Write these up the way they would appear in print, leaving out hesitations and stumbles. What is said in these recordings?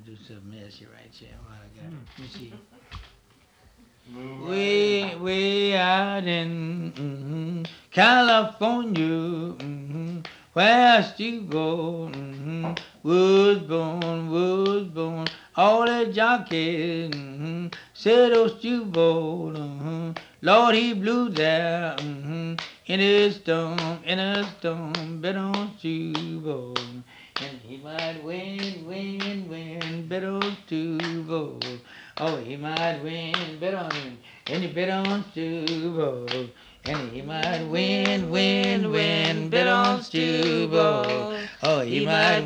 do something else here right here while I got it. You see. Way out in California, where you go, was born, all the jockeys said those you born, Lord he blew there, in a storm, bet on you born, and he might win, bet on you born. Oh, he might win, bet on him, and you bet on Super Bowl. And he might win, bet on Super Bowl. Oh, he might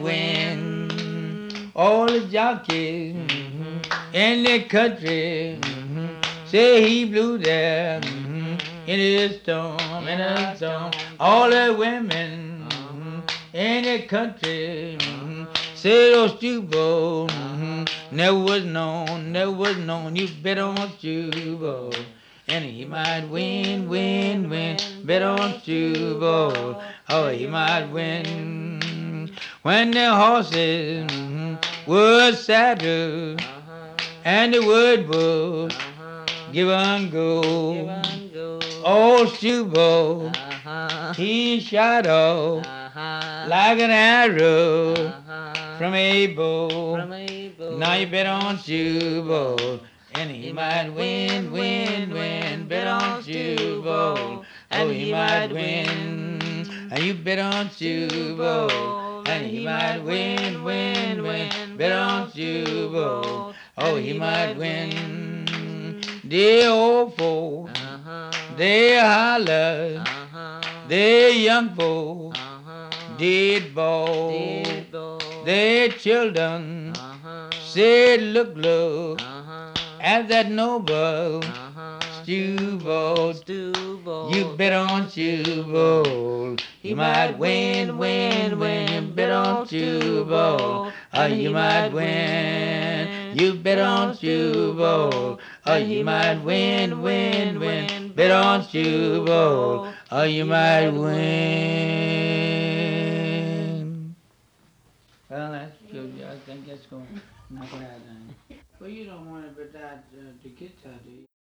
win. All the jockeys in the country say he blew there in a storm, All the women in the country say those Super Bowl. Never was known, you bet on Super Bowl. And he might win, bet on Super Bowl. Oh, he might win. When the horses were saddled and the word was give and go. Old Super Bowl, he shot off like an arrow from a bow. Now you bet on Super Bowl, and he might win, bet on Super Bowl. Oh, he might win, and you bet on Super Bowl, and he might win, bet on Super Bowl. Oh, he might win. The old folks, they holler, the young folks, did ball. Their children said, look, at that noble Super Bowl. You bet on Super Bowl. You might win, bet on Super Bowl. Oh, you might win. You bet on Super Bowl. Oh, you might win, bet on Super Bowl. Oh, you might win. Well, that's good. I think that's going to knock it out. Well, you don't want it, but the guitar, do you?